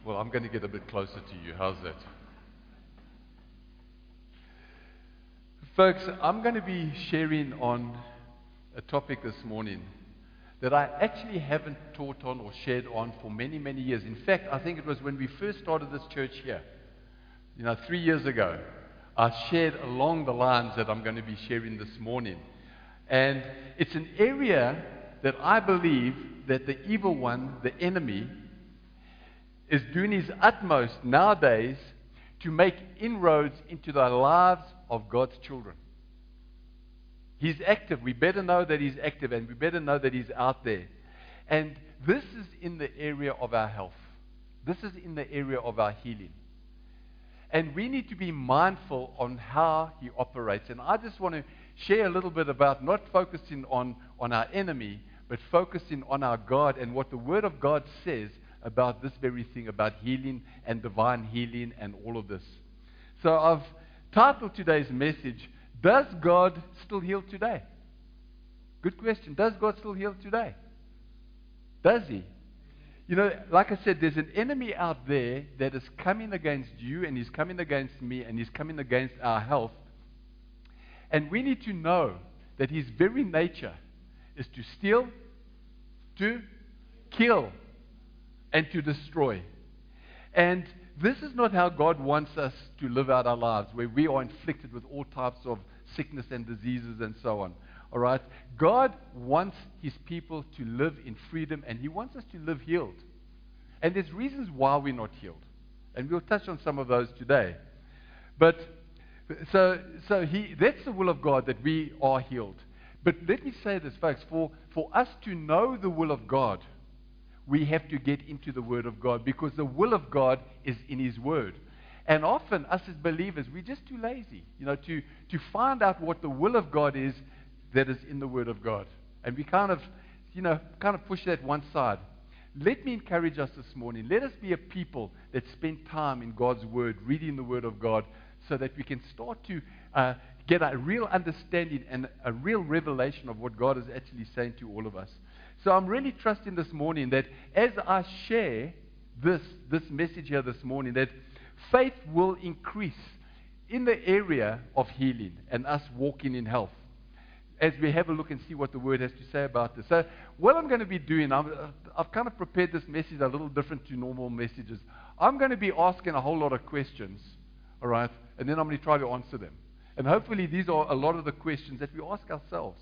Well, I'm going to get a bit closer to you. How's that? Folks, I'm going to be sharing on a topic this morning that I actually haven't taught on or shared on for many, many years. In fact, I think it was when we first started this church here, 3 years ago, I shared along the lines that I'm going to be sharing this morning. And it's an area that I believe that the evil one, the enemy, is doing his utmost nowadays to make inroads into the lives of God's children. He's active. We better know that he's active, and we better know that he's out there. And this is in the area of our health. This is in the area of our healing. And we need to be mindful on how he operates. And I just want to share a little bit about not focusing on our enemy, but focusing on our God and what the Word of God says about this very thing, about healing and divine healing and all of this. So I've titled today's message, Does God Still Heal Today? Good question. Does God still heal today? Does he? Like I said, there's an enemy out there that is coming against you, and he's coming against me, and he's coming against our health. And we need to know that his very nature is to steal, to kill, and to destroy. And this is not how God wants us to live out our lives, where we are inflicted with all types of sickness and diseases and so on. All right? God wants his people to live in freedom, and he wants us to live healed. And there's reasons why we're not healed. And we'll touch on some of those today. But so that's the will of God, that we are healed. But let me say this, folks, for us to know the will of God, we have to get into the Word of God, because the will of God is in his Word. And often, us as believers, we're just too lazy, to find out what the will of God is that is in the Word of God. And we kind of push that one side. Let me encourage us this morning. Let us be a people that spend time in God's Word, reading the Word of God, so that we can start to get a real understanding and a real revelation of what God is actually saying to all of us. So I'm really trusting this morning that as I share this message here this morning, that faith will increase in the area of healing and us walking in health, as we have a look and see what the Word has to say about this. So what I'm going to be doing, I've kind of prepared this message a little different to normal messages. I'm going to be asking a whole lot of questions, all right, and then I'm going to try to answer them. And hopefully these are a lot of the questions that we ask ourselves.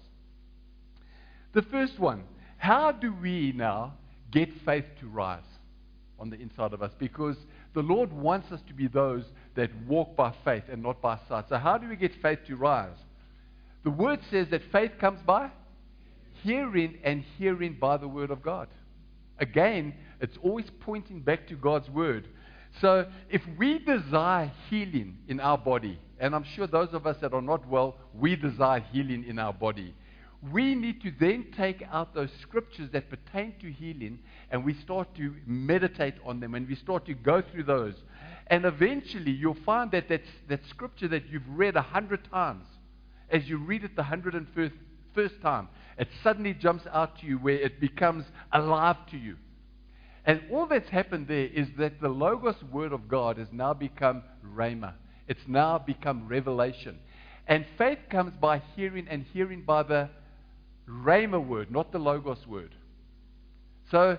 The first one, how do we now get faith to rise on the inside of us? Because the Lord wants us to be those that walk by faith and not by sight. So how do we get faith to rise? The Word says that faith comes by hearing, and hearing by the Word of God. Again, it's always pointing back to God's Word. So if we desire healing in our body, and I'm sure those of us that are not well, we desire healing in our body, we need to then take out those scriptures that pertain to healing, and we start to meditate on them, and we start to go through those. And eventually you'll find that scripture that you've read 100 times, as you read it the 101st time, it suddenly jumps out to you, where it becomes alive to you. And all that's happened there is that the Logos Word of God has now become Rhema. It's now become revelation. And faith comes by hearing, and hearing by the Rhema Word, not the Logos Word. So,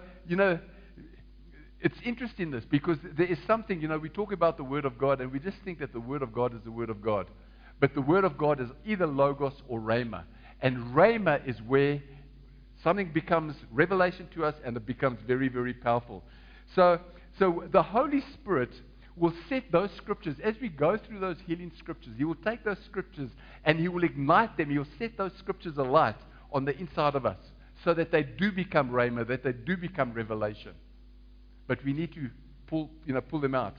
it's interesting this, because there is something, we talk about the Word of God, and we just think that the Word of God is the Word of God. But the Word of God is either Logos or Rhema. And Rhema is where something becomes revelation to us, and it becomes very, very powerful. So the Holy Spirit will set those scriptures, as we go through those healing scriptures, he will take those scriptures and he will ignite them. He will set those scriptures alight on the inside of us, so that they do become Rhema, that they do become revelation. But we need to pull them out.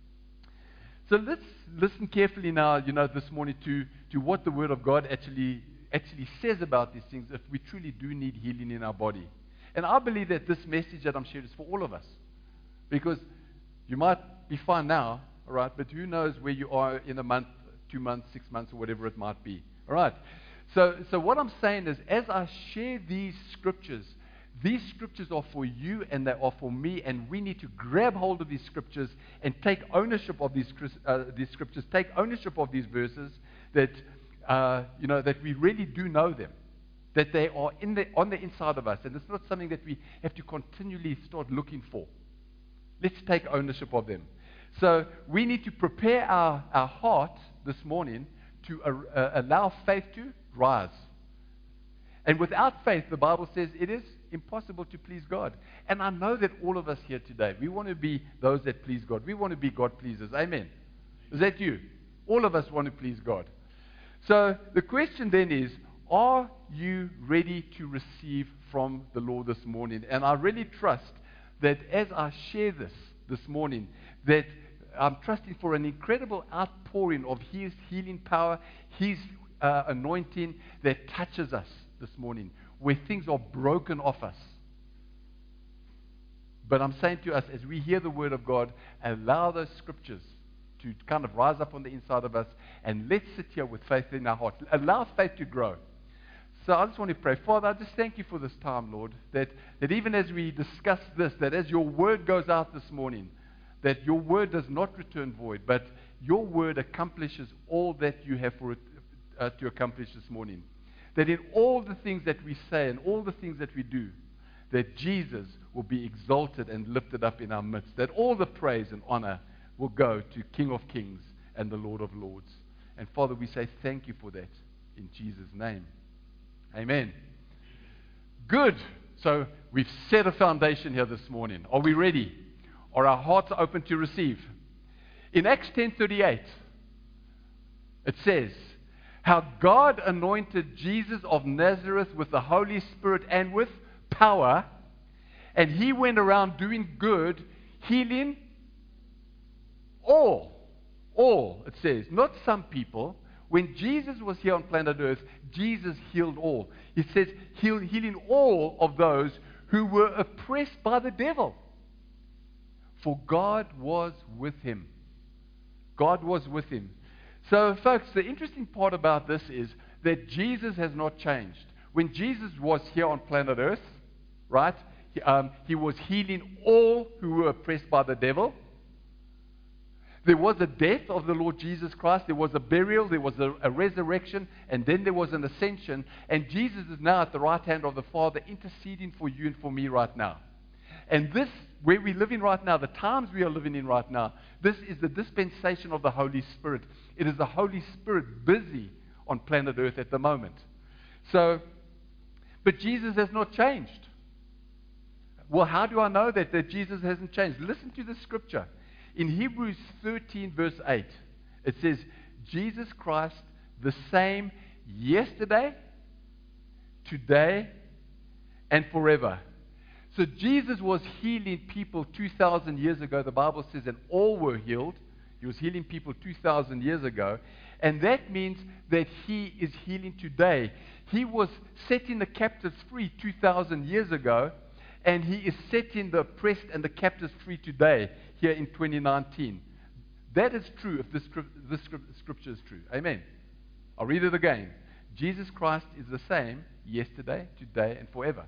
So let's listen carefully now, this morning to what the Word of God actually says about these things, if we truly do need healing in our body. And I believe that this message that I'm sharing is for all of us. Because you might be fine now, all right, but who knows where you are in a month, 2 months, 6 months, or whatever it might be. All right. So what I'm saying is, as I share these scriptures, These scriptures are for you and they are for me, and we need to grab hold of these scriptures and take ownership of these scriptures, take ownership of these verses, that that we really do know them, that they are on the inside of us, and it's not something that we have to continually start looking for. Let's take ownership of them. So we need to prepare our heart this morning to allow faith to rise. And without faith, the Bible says it is impossible to please God. And I know that all of us here today, we want to be those that please God. We want to be God pleasers. Amen. Is that you? All of us want to please God. So the question then is, are you ready to receive from the Lord this morning? And I really trust that as I share this morning, that I'm trusting for an incredible outpouring of His healing power, His anointing that touches us this morning, where things are broken off us. But I'm saying to us, as we hear the Word of God, allow those scriptures to kind of rise up on the inside of us, and let's sit here with faith in our heart. Allow faith to grow. So I just want to pray. Father, I just thank you for this time, Lord, that even as we discuss this, that as your Word goes out this morning, that your Word does not return void, but your Word accomplishes all that you have for it to accomplish this morning. That in all the things that we say and all the things that we do, that Jesus will be exalted and lifted up in our midst. That all the praise and honor will go to King of Kings and the Lord of Lords. And Father, we say thank you for that in Jesus' name. Amen. Good. So we've set a foundation here this morning. Are we ready? Are our hearts open to receive? In Acts 10:38, it says, how God anointed Jesus of Nazareth with the Holy Spirit and with power, and he went around doing good, healing all, it says, not some people. When Jesus was here on planet Earth, Jesus healed all. It says healing all of those who were oppressed by the devil. For God was with him. God was with him. So, folks, the interesting part about this is that Jesus has not changed. When Jesus was here on planet Earth, right, he was healing all who were oppressed by the devil. There was a death of the Lord Jesus Christ. There was a burial. There was a resurrection. And then there was an ascension. And Jesus is now at the right hand of the Father, interceding for you and for me right now. And this, where we live in right now, the times we are living in right now, this is the dispensation of the Holy Spirit. It is the Holy Spirit busy on planet Earth at the moment. So, but Jesus has not changed. Well, how do I know that Jesus hasn't changed? Listen to the scripture. In Hebrews 13, verse 8, it says, Jesus Christ, the same yesterday, today, and forever. So Jesus was healing people 2,000 years ago. The Bible says that all were healed. He was healing people 2,000 years ago. And that means that he is healing today. He was setting the captives free 2,000 years ago, and he is setting the oppressed and the captives free today, here in 2019. That is true if this scripture is true. Amen. I'll read it again. Jesus Christ is the same yesterday, today, and forever.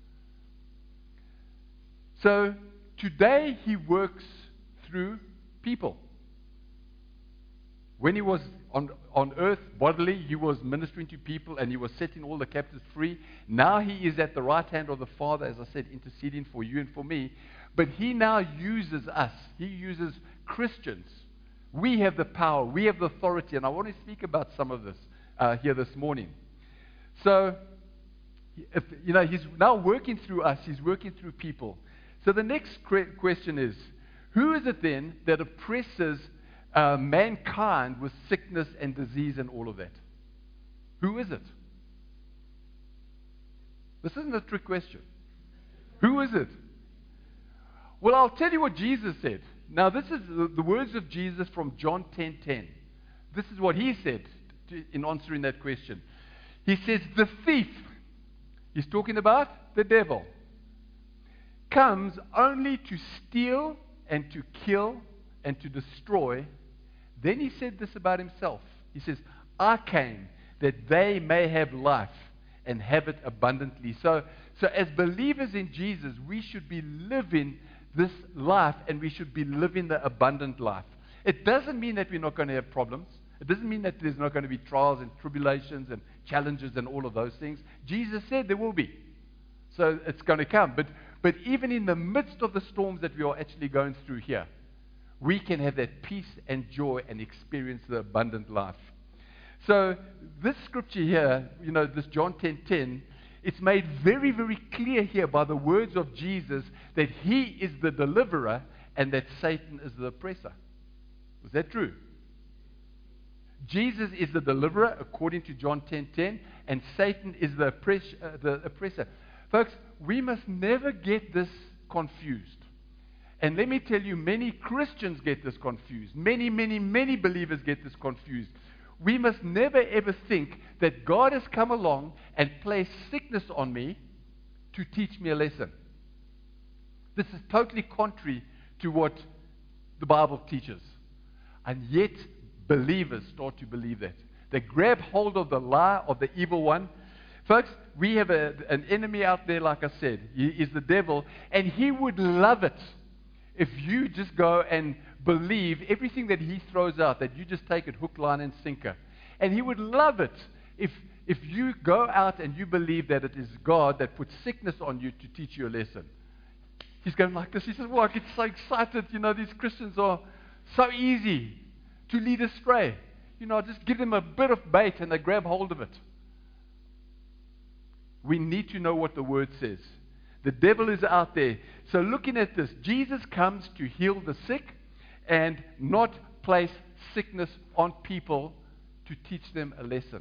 So today he works through people. When he was on earth bodily, he was ministering to people and he was setting all the captives free. Now he is at the right hand of the Father, as I said, interceding for you and for me. But he now uses us. He uses Christians. We have the power. We have the authority. And I want to speak about some of this here this morning. So, he's now working through us. He's working through people. So the next question is, who is it then that oppresses mankind with sickness and disease and all of that? Who is it? This isn't a trick question. Who is it? Well, I'll tell you what Jesus said. Now, this is the words of Jesus from John 10:10. This is what he said in answering that question. He says, the thief, he's talking about the devil, comes only to steal and to kill and to destroy. Then he said this about himself. He says, I came that they may have life and have it abundantly. So as believers in Jesus, we should be living this life, and we should be living the abundant life. It doesn't mean that we're not going to have problems. It doesn't mean that there's not going to be trials and tribulations and challenges and all of those things. Jesus said there will be. So it's going to come. But even in the midst of the storms that we are actually going through here, we can have that peace and joy and experience the abundant life. So this scripture here, this John 10:10, it's made very, very clear here by the words of Jesus that he is the deliverer and that Satan is the oppressor. Is that true? Jesus is the deliverer according to John 10:10, and Satan is the oppressor. Folks, we must never get this confused. And let me tell you, many Christians get this confused. Many, many, many believers get this confused. We must never ever think that God has come along and placed sickness on me to teach me a lesson. This is totally contrary to what the Bible teaches. And yet, believers start to believe that. They grab hold of the lie of the evil one. Folks, we have an enemy out there, like I said. He is the devil, and he would love it if you just go and believe everything that he throws out, that you just take it hook, line, and sinker. And he would love it if you go out and you believe that it is God that puts sickness on you to teach you a lesson. He's going like this. He says, well, I get so excited. These Christians are so easy to lead astray. Just give them a bit of bait and they grab hold of it. We need to know what the word says. The devil is out there. So looking at this, Jesus comes to heal the sick and not place sickness on people to teach them a lesson.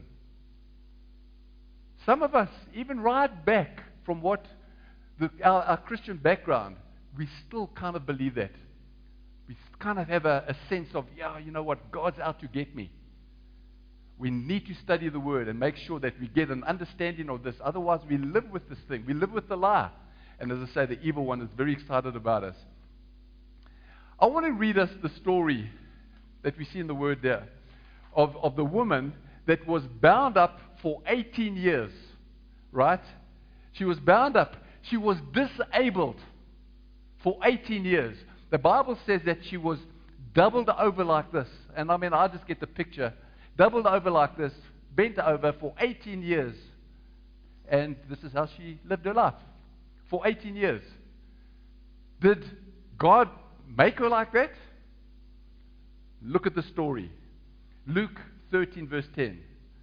Some of us, even right back from what our Christian background, we still kind of believe that. We kind of have a sense of, you know what, God's out to get me. We need to study the Word and make sure that we get an understanding of this. Otherwise, we live with this thing. We live with the lie. And as I say, the evil one is very excited about us. I want to read us the story that we see in the Word there of the woman that was bound up for 18 years, right? She was bound up. She was disabled for 18 years. The Bible says that she was doubled over like this. And I just get the picture. Doubled over like this, bent over for 18 years. And this is how she lived her life. For 18 years. Did God make her like that? Look at the story. Luke 13 verse 10.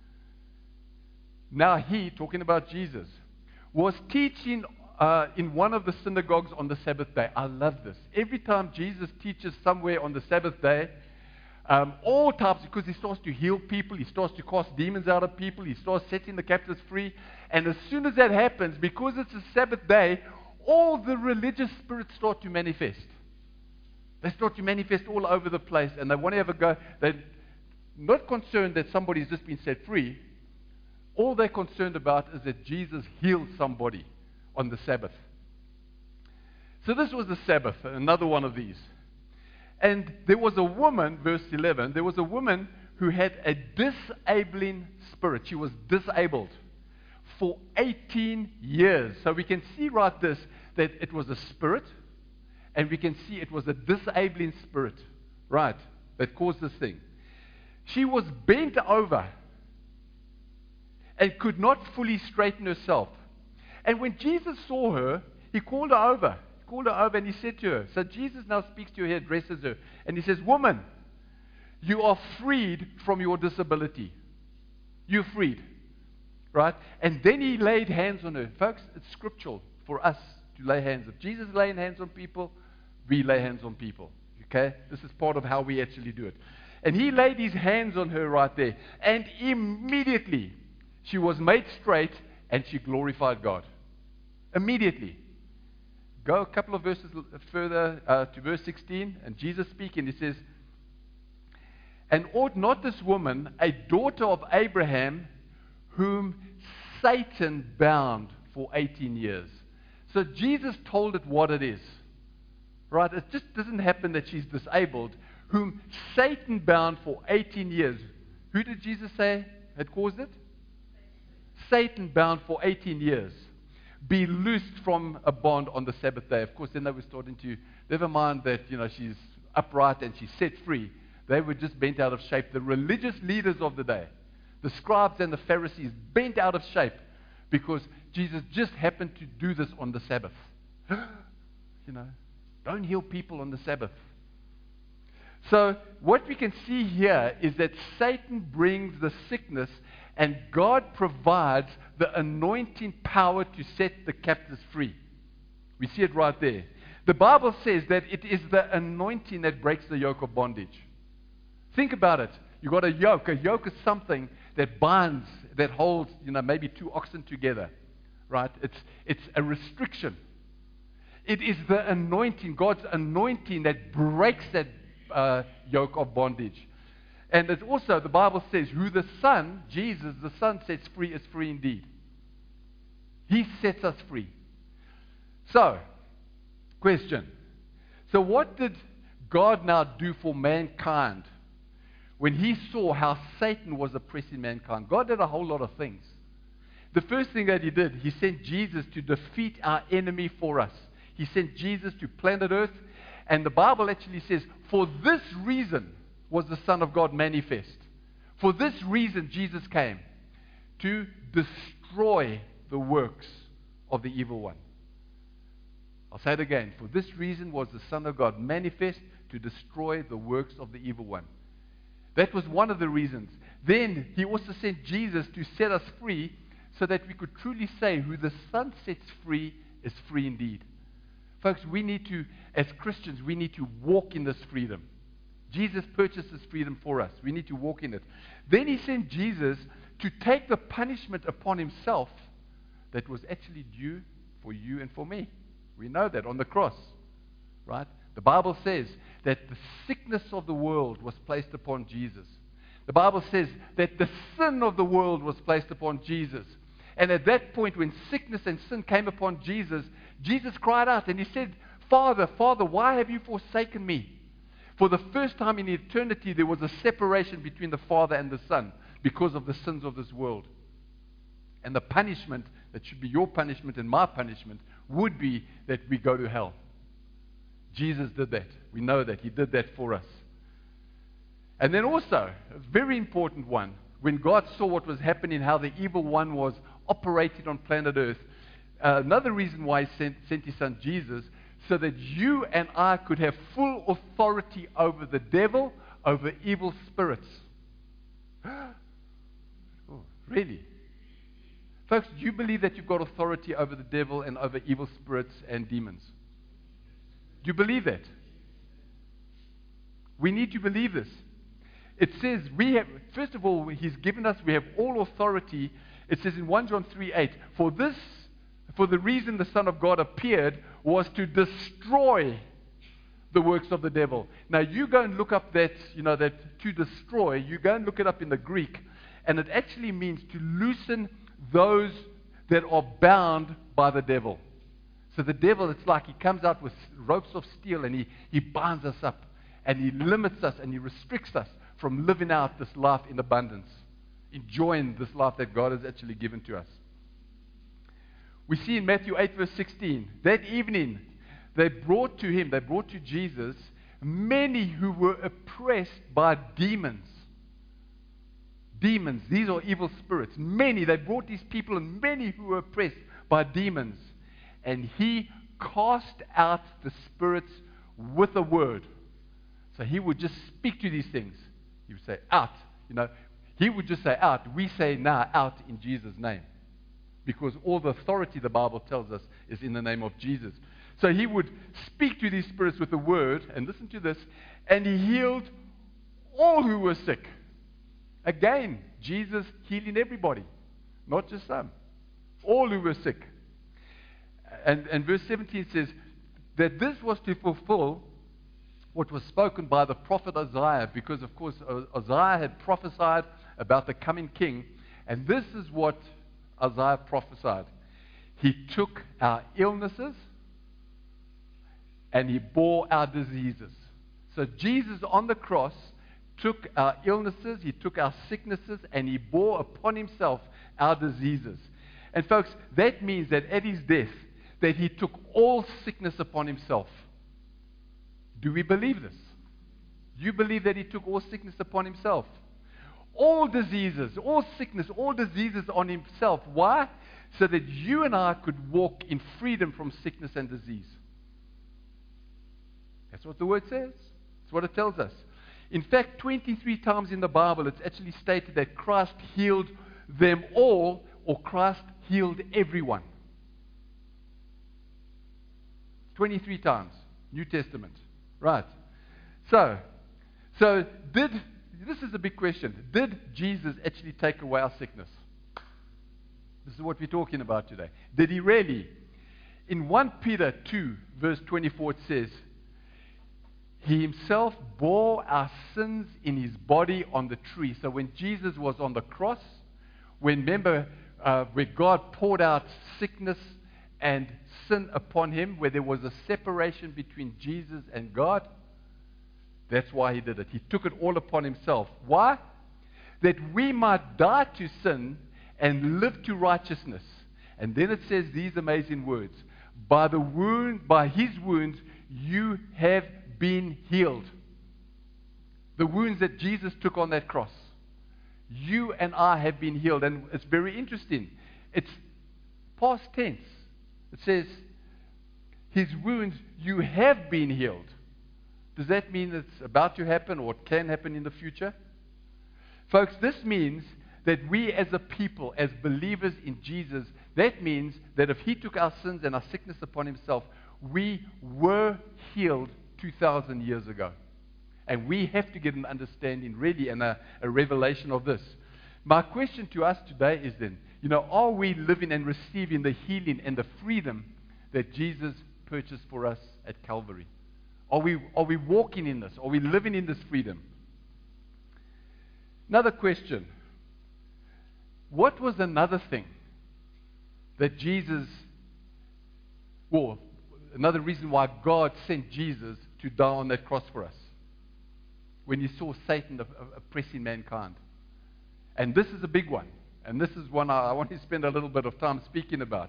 Now he, talking about Jesus, was teaching in one of the synagogues on the Sabbath day. I love this. Every time Jesus teaches somewhere on the Sabbath day, all types, because he starts to heal people, he starts to cast demons out of people, he starts setting the captives free. And as soon as that happens, because it's a Sabbath day, all the religious spirits start to manifest. They start to manifest all over the place, and they want to have a go. They're not concerned that somebody's just been set free. All they're concerned about is that Jesus healed somebody on the Sabbath. So this was the Sabbath, another one of these. And there was a woman, verse 11, there was a woman who had a disabling spirit. She was disabled for 18 years. So we can see right this, that it was a spirit, and we can see it was a disabling spirit, right, that caused this thing. She was bent over and could not fully straighten herself. And when Jesus saw her, he called her over. And he said to her, so Jesus now speaks to her, he addresses her, and he says, woman, you are freed from your disability. You're freed. Right? And then he laid hands on her. Folks, it's scriptural for us to lay hands. If Jesus is laying hands on people, we lay hands on people. Okay? This is part of how we actually do it. And he laid his hands on her right there. And immediately, she was made straight and she glorified God. Immediately. Go a couple of verses further to verse 16, and Jesus speaking, he says, and ought not this woman, a daughter of Abraham, whom Satan bound for 18 years. So Jesus told it what it is. Right? It just doesn't happen that she's disabled. Whom Satan bound for 18 years. Who did Jesus say had caused it? Satan bound for 18 years, be loosed from a bond on the Sabbath day. Of course, then they were starting to, never mind that, she's upright and she's set free. They were just bent out of shape. The religious leaders of the day, the scribes and the Pharisees, bent out of shape because Jesus just happened to do this on the Sabbath. Don't heal people on the Sabbath. So what we can see here is that Satan brings the sickness and God provides the anointing power to set the captives free. We see it right there. The Bible says that it is the anointing that breaks the yoke of bondage. Think about it. You've got a yoke. A yoke is something that binds, that holds, maybe two oxen together. Right? It's a restriction. It is the anointing, God's anointing, that breaks that yoke of bondage. And it's also, the Bible says, who the Son, Jesus, the Son sets free is free indeed. He sets us free. So, question. So what did God now do for mankind when he saw how Satan was oppressing mankind? God did a whole lot of things. The first thing that he did, he sent Jesus to defeat our enemy for us. He sent Jesus to planet Earth. And the Bible actually says, for this reason was the Son of God manifest. For this reason Jesus came, to destroy the works of the evil one. I'll say it again. For this reason was the Son of God manifest, to destroy the works of the evil one. That was one of the reasons. Then he also sent Jesus to set us free, so that we could truly say, who the Son sets free is free indeed. Folks, we need to, as Christians, we need to walk in this freedom. Jesus purchased this freedom for us. We need to walk in it. Then he sent Jesus to take the punishment upon himself that was actually due for you and for me. We know that on the cross, right? The Bible says that the sickness of the world was placed upon Jesus. The Bible says that the sin of the world was placed upon Jesus. And at that point, when sickness and sin came upon Jesus, Jesus cried out and he said, Father, Father, why have you forsaken me? For the first time in eternity, there was a separation between the Father and the Son because of the sins of this world. And the punishment that should be your punishment and my punishment would be that we go to hell. Jesus did that. We know that. He did that for us. And then also, a very important one, when God saw what was happening, how the evil one was operating on planet Earth, another reason why he sent his son Jesus, so that you and I could have full authority over the devil, over evil spirits. Oh, really? Folks, do you believe that you've got authority over the devil and over evil spirits and demons? Do you believe that? We need to believe this. It says we have, first of all, he's given us, we have all authority. It says in 1 John 3:8, for the reason the Son of God appeared was to destroy the works of the devil. Now you go and look up that, that to destroy, you go and look it up in the Greek, and it actually means to loosen those that are bound by the devil. So the devil, it's like he comes out with ropes of steel and he binds us up and he limits us and he restricts us from living out this life in abundance, enjoying this life that God has actually given to us. We see in Matthew 8 verse 16, that evening they brought to Jesus, many who were oppressed by demons. Demons, these are evil spirits. They brought these people and many who were oppressed by demons. And he cast out the spirits with a word. So he would just speak to these things. He would say, out. He would just say, out. We say, now, out in Jesus' name. Because all the authority, the Bible tells us, is in the name of Jesus. So he would speak to these spirits with a word, and listen to this, and he healed all who were sick. Again, Jesus healing everybody, not just some. All who were sick. And verse 17 says that this was to fulfill what was spoken by the prophet Isaiah, because of course Isaiah had prophesied about the coming king, and this is what Isaiah prophesied. He took our illnesses and he bore our diseases. So Jesus on the cross took our illnesses, He took our sicknesses, and He bore upon Himself our diseases. And folks, that means that at His death, that He took all sickness upon Himself. Do we believe this? Do you believe that He took all sickness upon Himself? All diseases, all sickness, all diseases on Himself. Why? So that you and I could walk in freedom from sickness and disease. That's what the Word says. That's what it tells us. In fact, 23 times in the Bible, it's actually stated that Christ healed them all, or Christ healed everyone. 23 times, New Testament. Right. So this is a big question. Did Jesus actually take away our sickness? This is what we're talking about today. Did He really? In 1 Peter 2, verse 24, it says, He Himself bore our sins in His body on the tree. So when Jesus was on the cross, remember where God poured out sickness and sin upon Him, where there was a separation between Jesus and God, that's why He did it. He took it all upon Himself. Why? That we might die to sin and live to righteousness. And then it says these amazing words, by His wounds you have been healed. The wounds that Jesus took on that cross. You and I have been healed. And it's very interesting. It's past tense. It says, His wounds, you have been healed. Does that mean it's about to happen or it can happen in the future? Folks, this means that we as a people, as believers in Jesus, that means that if He took our sins and our sickness upon Himself, we were healed 2,000 years ago. And we have to get an understanding, really, and a revelation of this. My question to us today is then, are we living and receiving the healing and the freedom that Jesus purchased for us at Calvary? Are we walking in this? Are we living in this freedom? Another question. What was another thing that another reason why God sent Jesus to die on that cross for us? When He saw Satan oppressing mankind. And this is a big one. And this is one I want to spend a little bit of time speaking about.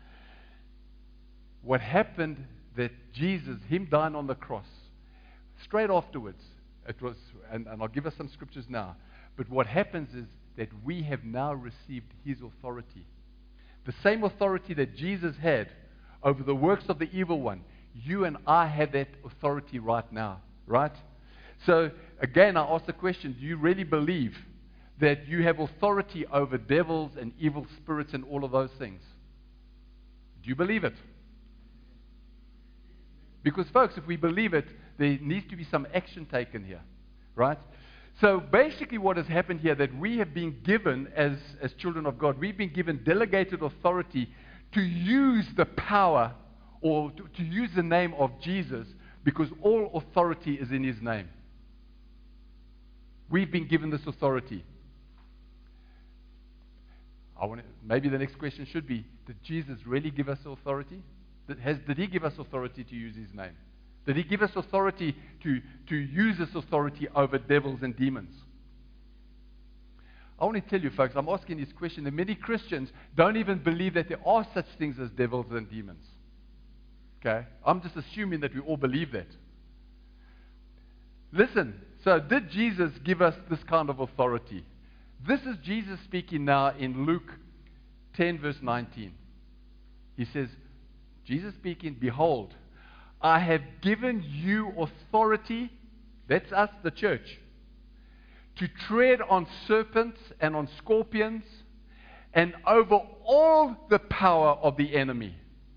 What happened that Jesus, Him dying on the cross, straight afterwards, it was, and I'll give us some scriptures now, but what happens is that we have now received His authority. The same authority that Jesus had over the works of the evil one, you and I have that authority right now, right? So, again, I ask the question, do you really believe that you have authority over devils and evil spirits and all of those things? Do you believe it? Because, folks, if we believe it, there needs to be some action taken here, right? So, basically what has happened here, that we have been given, as children of God, we've been given delegated authority to use the power or to use the name of Jesus, because all authority is in His name. We've been given this authority. Maybe the next question should be, did Jesus really give us authority? Did He give us authority to use His name? Did He give us authority to use this authority over devils and demons? I want to tell you, folks, I'm asking this question, and many Christians don't even believe that there are such things as devils and demons. Okay? I'm just assuming that we all believe that. Listen, so did Jesus give us this kind of authority? This is Jesus speaking now in Luke 10, verse 19. He says, Jesus speaking, behold, I have given you authority, that's us, the church, to tread on serpents and on scorpions and over all the power of the enemy.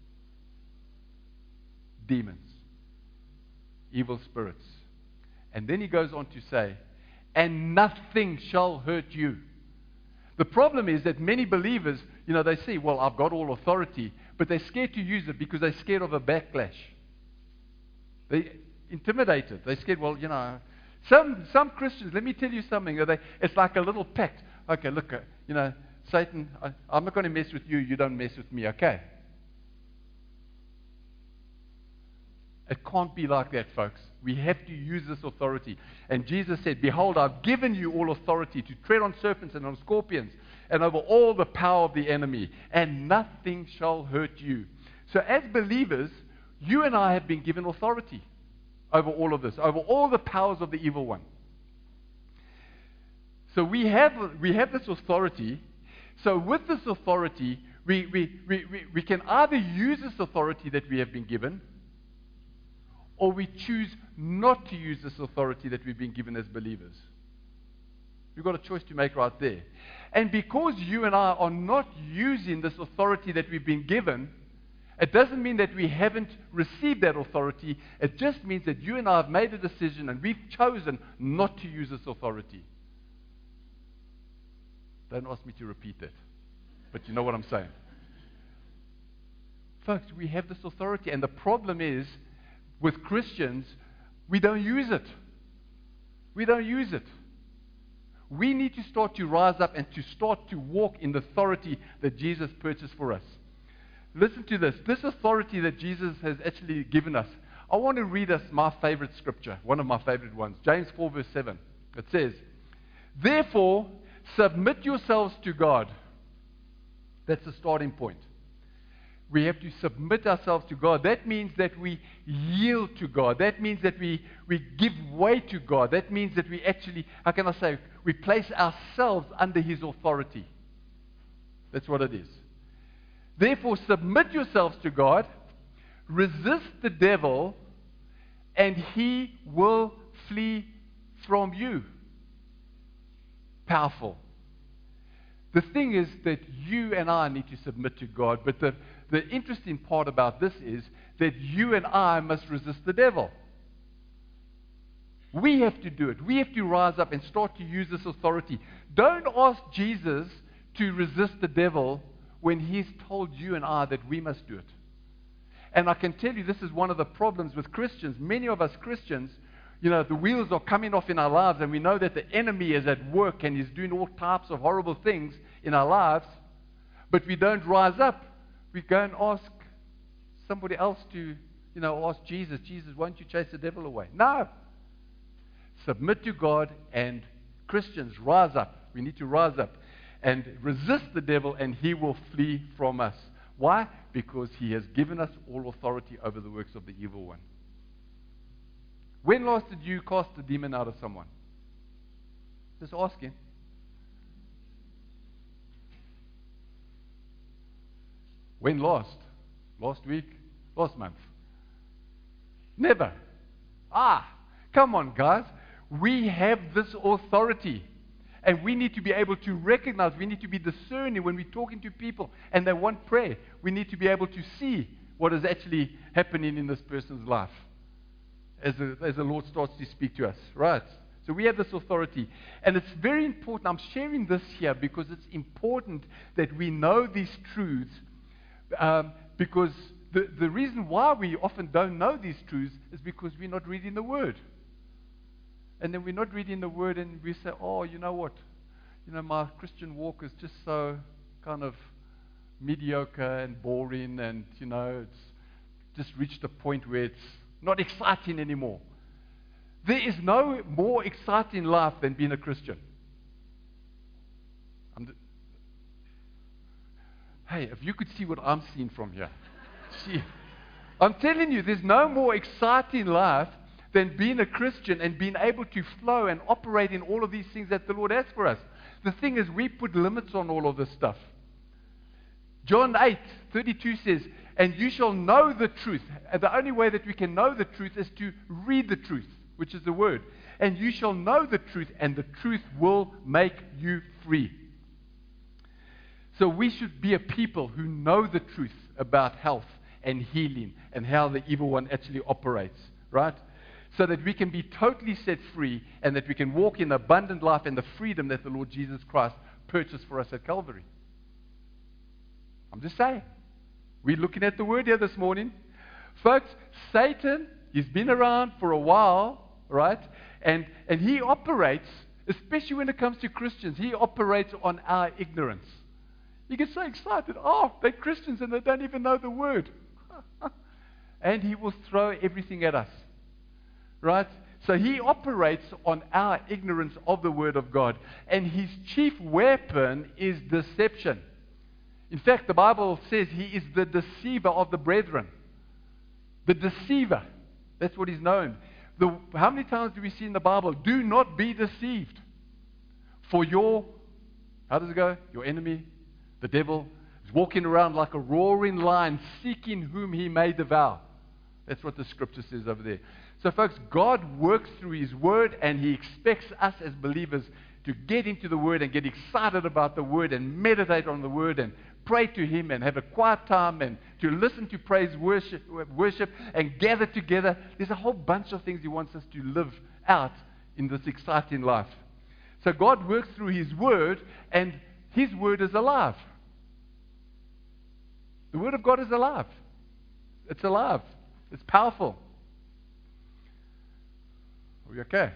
Demons, evil spirits. And then he goes on to say, and nothing shall hurt you. The problem is that many believers, they say, well, I've got all authority, but they're scared to use it because they're scared of a backlash. They're intimidated. They're scared, some Christians, let me tell you something, it's like a little pact. Okay, look, Satan, I'm not going to mess with you, you don't mess with me, okay? It can't be like that, folks. We have to use this authority. And Jesus said, behold, I've given you all authority to tread on serpents and on scorpions and over all the power of the enemy, and nothing shall hurt you. So as believers, you and I have been given authority over all of this, over all the powers of the evil one. So we have this authority. So with this authority, we can either use this authority that we have been given, or we choose not to use this authority that we've been given as believers. You've got a choice to make right there. And because you and I are not using this authority that we've been given, it doesn't mean that we haven't received that authority. It just means that you and I have made a decision and we've chosen not to use this authority. Don't ask me to repeat that, but you know what I'm saying. Folks, we have this authority, and the problem is, with Christians, we don't use it. We don't use it. We need to start to rise up and to start to walk in the authority that Jesus purchased for us. Listen to this. This authority that Jesus has actually given us. I want to read us my favorite scripture, one of my favorite ones. James 4 verse 7. It says, therefore, submit yourselves to God. That's the starting point. We have to submit ourselves to God. That means that we yield to God. That means that we give way to God. That means that we actually, how can I say, we place ourselves under His authority. That's what it is. Therefore, submit yourselves to God, resist the devil, and he will flee from you. Powerful. The thing is that you and I need to submit to God, but the interesting part about this is that you and I must resist the devil. We have to do it. We have to rise up and start to use this authority. Don't ask Jesus to resist the devil when He's told you and I that we must do it. And I can tell you this is one of the problems with Christians. Many of us Christians, the wheels are coming off in our lives, and we know that the enemy is at work and he's doing all types of horrible things in our lives, but we don't rise up. We go and ask somebody else to, ask Jesus, won't you chase the devil away? No. Submit to God, and Christians, rise up. We need to rise up and resist the devil, and he will flee from us. Why? Because he has given us all authority over the works of the evil one. When last did you cast a demon out of someone? Just ask him. When last? Last week? Last month? Never. Come on, guys. We have this authority. And we need to be able to recognize, we need to be discerning when we're talking to people and they want prayer. We need to be able to see what is actually happening in this person's life as the Lord starts to speak to us. Right? So we have this authority. And it's very important. I'm sharing this here because it's important that we know these truths. Because the reason why we often don't know these truths is because we're not reading the Word. And then we're not reading the Word and we say, you know what? My Christian walk is just so kind of mediocre and boring, and, it's just reached a point where it's not exciting anymore. There is no more exciting life than being a Christian. Hey, if you could see what I'm seeing from here. I'm telling you, there's no more exciting life than being a Christian and being able to flow and operate in all of these things that the Lord has for us. The thing is, we put limits on all of this stuff. John 8:32 says, and you shall know the truth. And the only way that we can know the truth is to read the truth, which is the Word. And you shall know the truth, and the truth will make you free. So we should be a people who know the truth about health and healing and how the evil one actually operates, right? So that we can be totally set free and that we can walk in abundant life and the freedom that the Lord Jesus Christ purchased for us at Calvary. I'm just saying. We're looking at the Word here this morning. Folks, Satan, he's been around for a while, right? And he operates, especially when it comes to Christians, he operates on our ignorance. You get so excited. They're Christians and they don't even know the Word. and he will throw everything at us. Right? So he operates on our ignorance of the Word of God. And his chief weapon is deception. In fact, the Bible says he is the deceiver of the brethren. The deceiver. That's what he's known. How many times do we see in the Bible, do not be deceived? For how does it go? Your enemy, the devil, is walking around like a roaring lion, seeking whom he may devour. That's what the scripture says over there. So folks, God works through his word, and he expects us as believers to get into the word and get excited about the word and meditate on the word and pray to him and have a quiet time and to listen to praise worship and gather together. There's a whole bunch of things he wants us to live out in this exciting life. So God works through his word, and his word is alive. The word of God is alive. It's alive. It's powerful. Are we okay?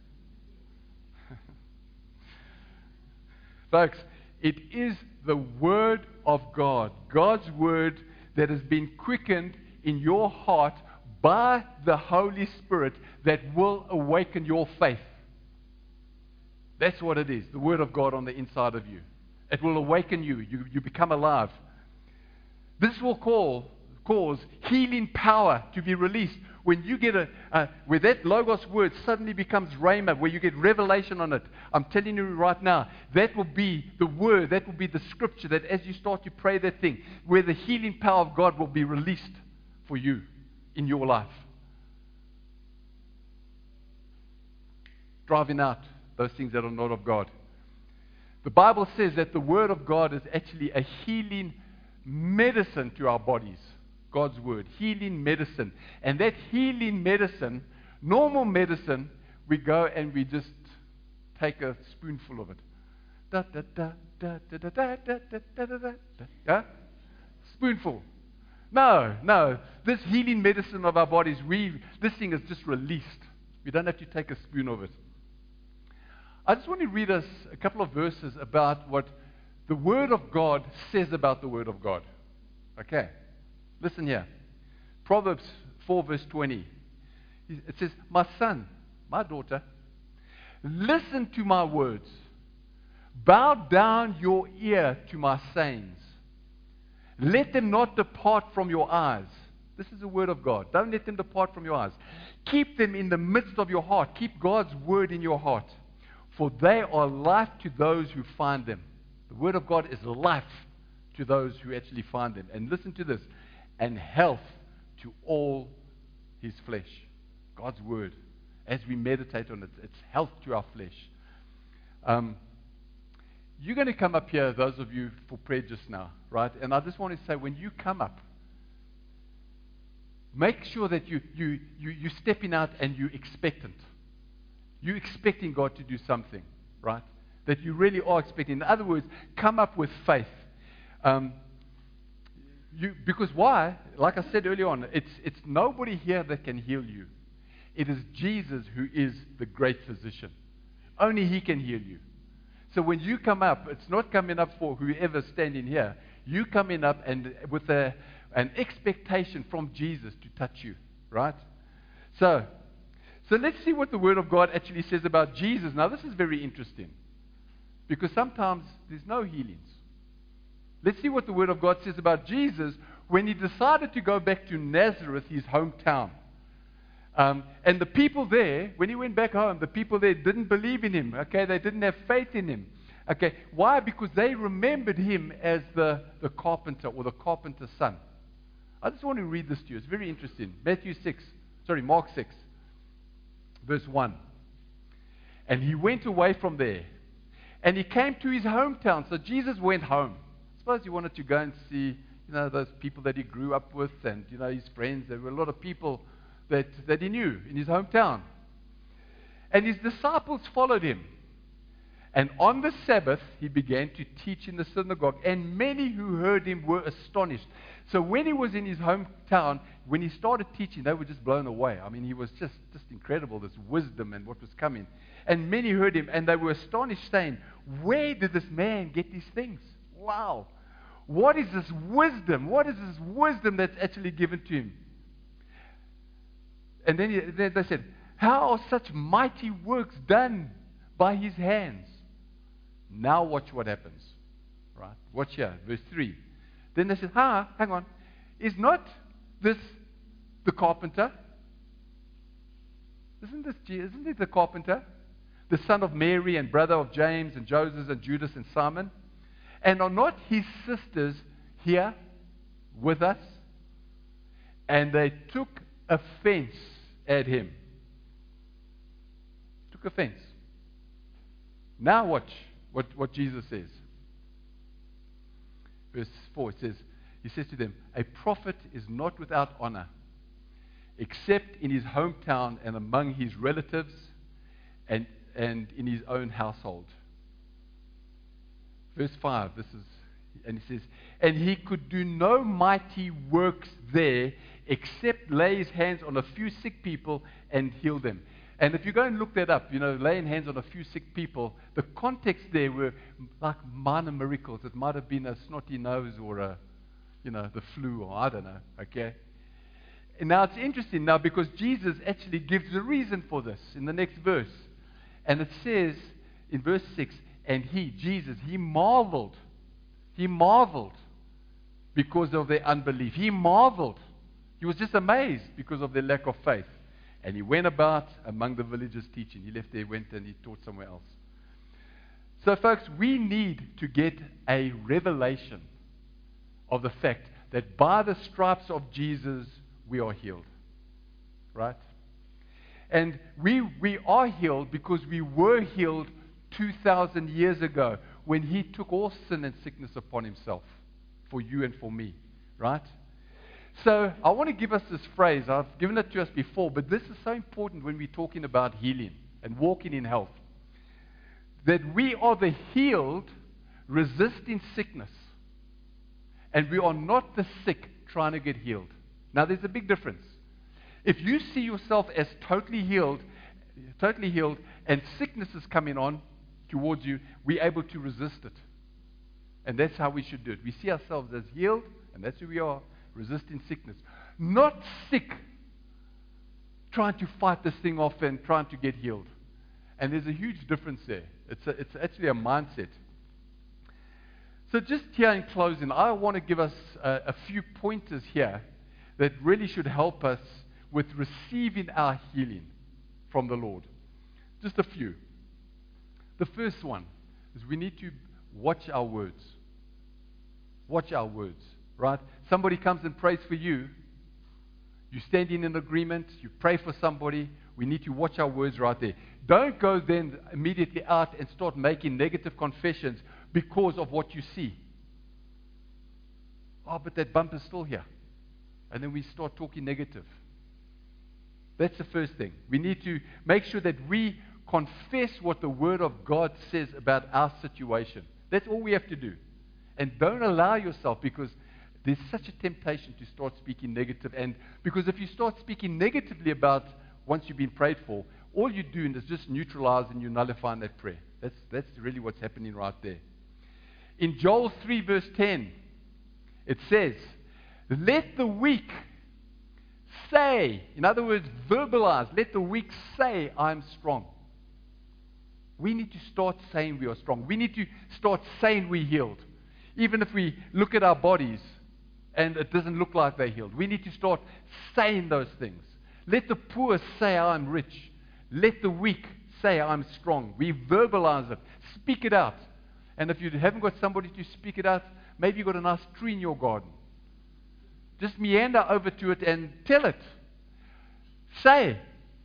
Folks, it is the Word of God, God's Word that has been quickened in your heart by the Holy Spirit that will awaken your faith. That's what it is, the Word of God on the inside of you. It will awaken you. You become alive. This will cause healing power to be released. When you get where that Logos word suddenly becomes Rhema, where you get revelation on it, I'm telling you right now, that will be the word, that will be the scripture, that as you start to pray that thing, where the healing power of God will be released for you in your life. Driving out those things that are not of God. The Bible says that the word of God is actually a healing medicine to our bodies. God's word, healing medicine. And that healing medicine, normal medicine, we go and we just take a spoonful of it. Da, da, da, da, da, da, da, da, da, da, da, da. Spoonful. No. This healing medicine of our bodies, this thing is just released. We don't have to take a spoon of it. I just want to read us a couple of verses about what the Word of God says about the Word of God. Okay. Listen here. Proverbs 4 verse 20. It says, my son, my daughter, listen to my words. Bow down your ear to my sayings. Let them not depart from your eyes. This is the word of God. Don't let them depart from your eyes. Keep them in the midst of your heart. Keep God's word in your heart. For they are life to those who find them. The word of God is life to those who actually find them. And listen to this. And health to all his flesh. God's word. As we meditate on it, it's health to our flesh. You're going to come up here, those of you, for prayer just now, right? And I just want to say, when you come up, make sure that you're stepping out and you're expectant. You're expecting God to do something, right? That you really are expecting. In other words, come up with faith. Because why? Like I said earlier on, it's nobody here that can heal you. It is Jesus who is the great physician. Only he can heal you. So when you come up, it's not coming up for whoever's standing here. You coming up and with an expectation from Jesus to touch you, right? So let's see what the Word of God actually says about Jesus. Now this is very interesting because sometimes there's no healings. Let's see what the Word of God says about Jesus when he decided to go back to Nazareth, his hometown. And the people there, when he went back home, the people there didn't believe in him. Okay, they didn't have faith in him. Okay, why? Because they remembered him as the carpenter or the carpenter's son. I just want to read this to you. It's very interesting. Mark 6, verse 1. And he went away from there, and he came to his hometown. So Jesus went home. Suppose he wanted to go and see, those people that he grew up with and, his friends. There were a lot of people that he knew in his hometown. And his disciples followed him. And on the Sabbath, he began to teach in the synagogue. And many who heard him were astonished. So when he was in his hometown, when he started teaching, they were just blown away. I mean, he was just incredible, this wisdom and what was coming. And many heard him, and they were astonished, saying, where did this man get these things? Wow. What is this wisdom? What is this wisdom that's actually given to him? And then they said, how are such mighty works done by his hands? Now watch what happens. Right? Watch here, verse 3. Then they said, hang on. Is not this the carpenter? Isn't it the carpenter? The son of Mary and brother of James and Joseph and Judas and Simon? And are not his sisters here with us? And they took offense at him. Took offense. Now watch what Jesus says. Verse 4, it says, he says to them, a prophet is not without honor, except in his hometown and among his relatives and in his own household. Verse 5, and he says, and he could do no mighty works there except lay his hands on a few sick people and heal them. And if you go and look that up, laying hands on a few sick people, the context there were like minor miracles. It might have been a snotty nose or the flu, or I don't know, okay? And now it's interesting now because Jesus actually gives the reason for this in the next verse. And it says in verse 6, and Jesus, he marveled because of their unbelief. He marveled. He was just amazed because of their lack of faith. And he went about among the villagers teaching. He left there, went, and he taught somewhere else. So, folks, we need to get a revelation of the fact that by the stripes of Jesus, we are healed. Right? And we are healed because we were healed 2,000 years ago when he took all sin and sickness upon himself for you and for me. Right? So I want to give us this phrase. I've given it to us before, but this is so important when we're talking about healing and walking in health. That we are the healed resisting sickness. And we are not the sick trying to get healed. Now there's a big difference. If you see yourself as totally healed, and sickness is coming on towards you, we're able to resist it. And that's how we should do it. We see ourselves as healed, and that's who we are. Resisting sickness. Not sick, trying to fight this thing off and trying to get healed. And there's a huge difference there. It's actually a mindset. So just here in closing, I want to give us a few pointers here that really should help us with receiving our healing from the Lord. Just a few. The first one is we need to watch our words. Watch our words. Right? Somebody comes and prays for you. You stand in an agreement. You pray for somebody. We need to watch our words right there. Don't go then immediately out and start making negative confessions because of what you see. Oh, but that bump is still here. And then we start talking negative. That's the first thing. We need to make sure that we confess what the Word of God says about our situation. That's all we have to do. And don't allow yourself, because there's such a temptation to start speaking negative. And because if you start speaking negatively about once you've been prayed for, all you're doing is just neutralize and you're nullifying that prayer. That's really what's happening right there. In Joel 3 verse 10, it says, let the weak say, in other words, verbalize, let the weak say, I'm strong. We need to start saying we are strong. We need to start saying we're healed. Even if we look at our bodies and it doesn't look like they're healed. We need to start saying those things. Let the poor say, I'm rich. Let the weak say, I'm strong. We verbalize it. Speak it out. And if you haven't got somebody to speak it out, maybe you've got a nice tree in your garden. Just meander over to it and tell it. Say.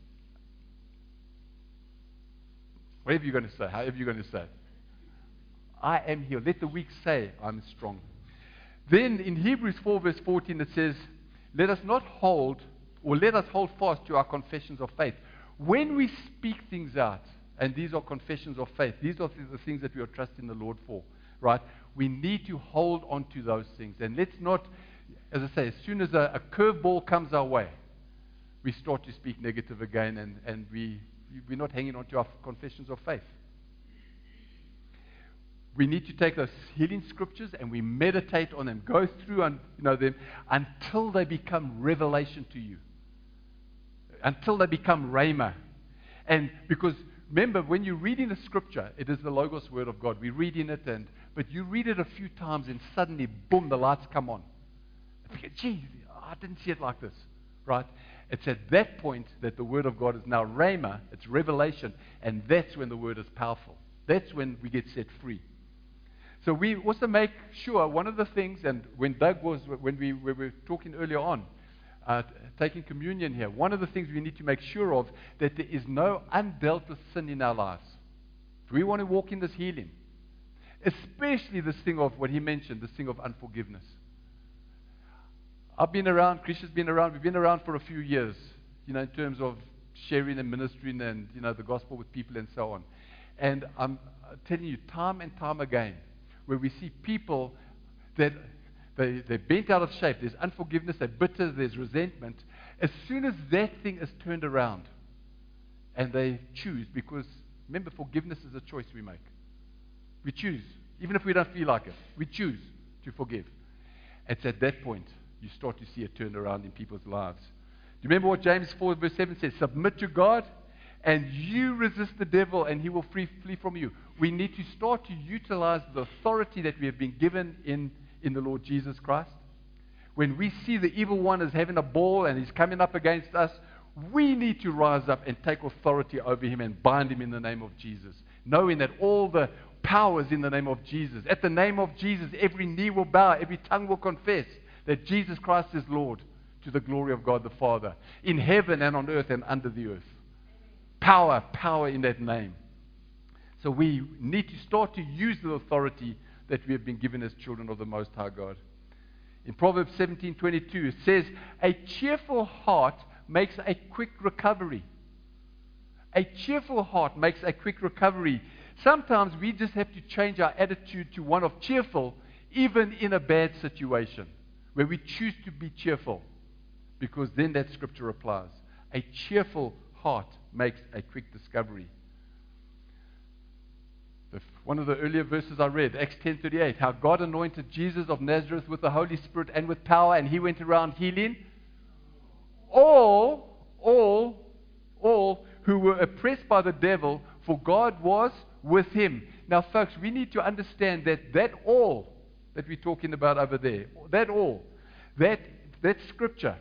Whatever you're going to say, however you're going to say it. I am healed. Let the weak say, I'm strong. Then in Hebrews 4 verse 14 it says, let us hold fast to our confessions of faith. When we speak things out, and these are confessions of faith, these are the things that we are trusting the Lord for, right? We need to hold on to those things. And let's not, as I say, as soon as a curveball comes our way, we start to speak negative again, and we're not hanging on to our confessions of faith. We need to take those healing scriptures and we meditate on them, go through them until they become revelation to you. until they become rhema. And because, remember, when you read in the scripture, it is the Logos word of God. We read in it, but you read it a few times and suddenly, boom, the lights come on. You think, gee, I didn't see it like this, right? It's at that point that the word of God is now rhema, it's revelation, and that's when the word is powerful. That's when we get set free. So we also make sure, one of the things, and when we were talking earlier on, taking communion here, one of the things we need to make sure of, that there is no undealt with sin in our lives. If we want to walk in this healing, especially this thing of what he mentioned, this thing of unforgiveness. I've been around, Krisha's been around, we've been around for a few years, in terms of sharing and ministering and, the gospel with people and so on. And I'm telling you, time and time again, where we see people that they're bent out of shape, there's unforgiveness, they're bitter, there's resentment. As soon as that thing is turned around and they choose, because remember, forgiveness is a choice we make. We choose, even if we don't feel like it, we choose to forgive. It's at that point you start to see a turnaround in people's lives. Do you remember what James 4 verse 7 says? Submit to God, and you resist the devil, and he will flee from you. We need to start to utilize the authority that we have been given in the Lord Jesus Christ. When we see the evil one is having a ball and he's coming up against us, we need to rise up and take authority over him and bind him in the name of Jesus, knowing that all the power is in the name of Jesus. At the name of Jesus, every knee will bow, every tongue will confess that Jesus Christ is Lord, to the glory of God the Father, in heaven and on earth and under the earth. Power in that name. So we need to start to use the authority that we have been given as children of the Most High God. In Proverbs 17:22, it says, a cheerful heart makes a quick recovery. A cheerful heart makes a quick recovery. Sometimes we just have to change our attitude to one of cheerful, even in a bad situation, where we choose to be cheerful, because then that scripture applies. A cheerful heart makes a quick discovery. One of the earlier verses I read, Acts 10:38, how God anointed Jesus of Nazareth with the Holy Spirit and with power, and he went around healing all who were oppressed by the devil, for God was with him. Now, folks, we need to understand that all that we're talking about over there, that scripture,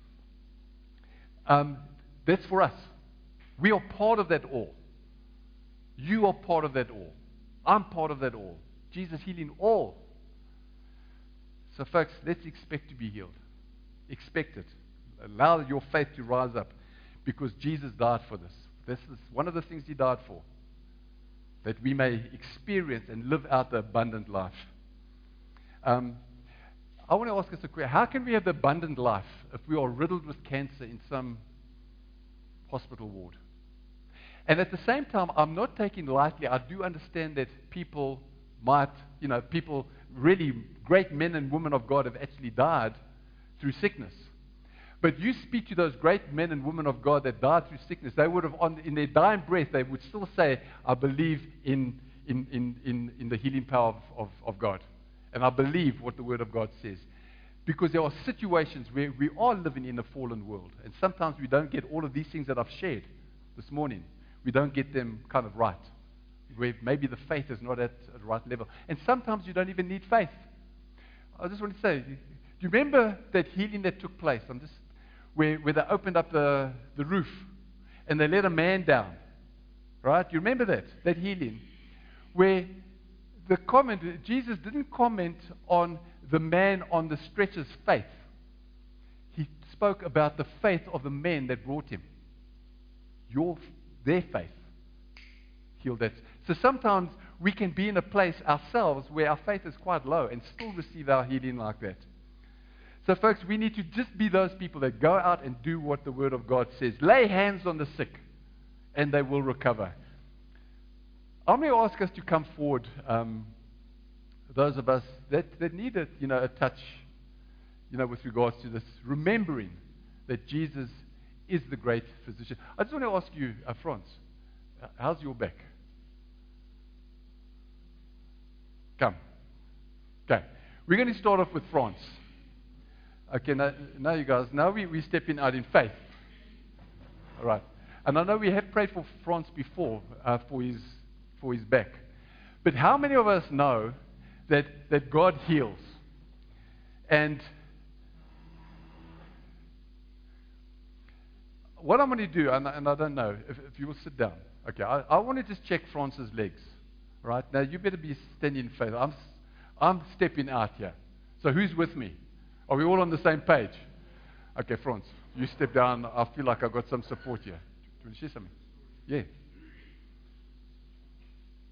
that's for us. We are part of that all. You are part of that all. I'm part of that all. Jesus healing all. So, folks, let's expect to be healed. Expect it. Allow your faith to rise up, because Jesus died for this. This is one of the things he died for, that we may experience and live out the abundant life. I want to ask us a question. How can we have the abundant life if we are riddled with cancer in some hospital ward? And at the same time, I'm not taking lightly. I do understand that people might, people, really great men and women of God have actually died through sickness. But you speak to those great men and women of God that died through sickness, they would have, in their dying breath, they would still say, I believe in the healing power of God. And I believe what the Word of God says. Because there are situations where we are living in a fallen world. And sometimes we don't get all of these things that I've shared this morning. We don't get them kind of right. Where maybe the faith is not at the right level. And sometimes you don't even need faith. I just want to say, do you remember that healing that took place? Where they opened up the roof and they let a man down. Right? You remember that healing? Where Jesus didn't comment on the man on the stretcher's faith. He spoke about the faith of the men that brought him. Their faith healed that. So sometimes we can be in a place ourselves where our faith is quite low and still receive our healing like that. So folks, we need to just be those people that go out and do what the Word of God says. Lay hands on the sick and they will recover. I'm going to ask us to come forward, those of us that need a touch, with regards to this, remembering that Jesus is the great physician. I just want to ask you, Franz, how's your back? Come. Okay. We're going to start off with Franz. Okay, now you guys, now we're stepping out in faith. All right. And I know we have prayed for Franz before for his back. But how many of us know that God heals? And what I'm going to do, and I don't know, if you will sit down. Okay, I want to just check Franz's legs. Right? Now, you better be standing in faith. I'm stepping out here. So who's with me? Are we all on the same page? Okay, Franz, you step down. I feel like I've got some support here. Do you want to share something? Yeah,